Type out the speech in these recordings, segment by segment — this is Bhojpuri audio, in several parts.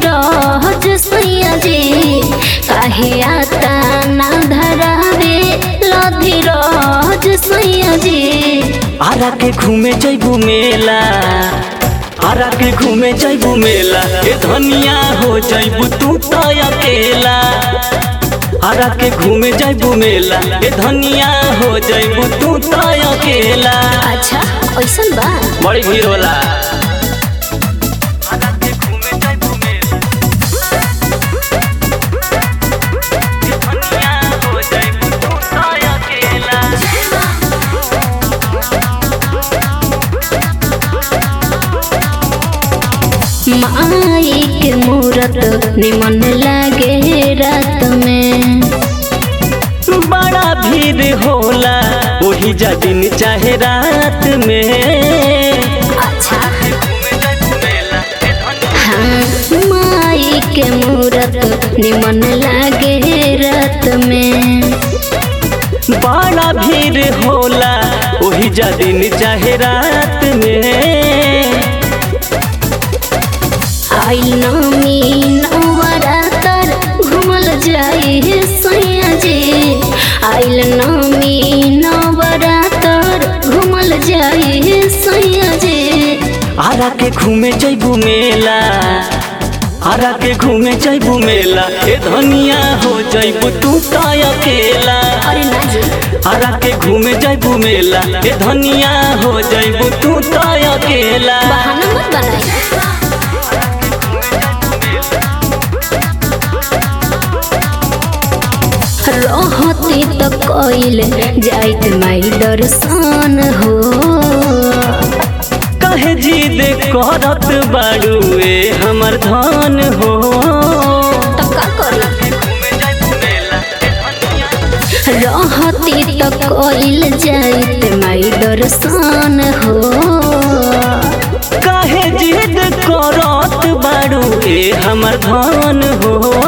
धीरज सैया जी काहे आता ना धरावे लो धीरज सैया जी। आरा के घूमे जइबू मेला, आरा के घूमे जइबू मेला, ए धनिया हो जइबू तू तो अकेला। आरा के घूमे जइबू मेला, ए धनिया हो जइबू तू तो अकेला। अच्छा ऐसन बा बड़ी भीड़ होला। माई के मूरत निमन लागे रात में, बड़ा भीड़ होला वही जा दिन चाहे रात में। अच्छा हाँ माई के मूरत निमन लागे रात में, बड़ा भीड़ होला वही जा दिन चाहे रात में। आइल नमी नवरातर घूमल जाई सैया जी, आइल नमी नवरातर घूमल जाई सैया जी। आरा के घूमे जइबू मेला, आरा के घूमे जइबू मेला, ए धनिया हो जइबू तू तो अकेला। अरे ना जी आरा के घूमे जइबू मेला, ए धनिया हो जइबू तू तो अकेला। बहाना मत बनाई। रहती तो कइल जाइत माई दर्शन हो, कहे जिद करत बाड़ुए हमर धन हो। तो का करी रहती तो कइल जाइत माई दर्शन हो, कहे जिद करत बाड़ुए हमर धन हो।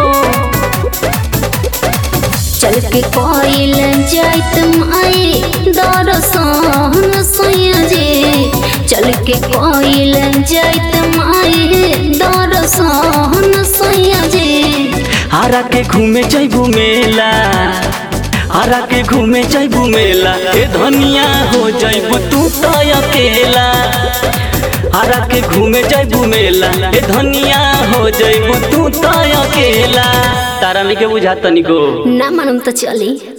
चल के कइल जाइत माई दर्शन सैया जी, चल के कइल जाइत माई दर्शन सैया जी। आरा के घूमे जइबू मेला, आरा के घूमे जइबू मेला, ए धनिया हो जइबू तू तो अकेला। आरा के घूमे जइबू मेला, ए धनिया हो जइबू तू तो अकेला। तारा नहीं के बुझा तनिको ना मालूम तो चली।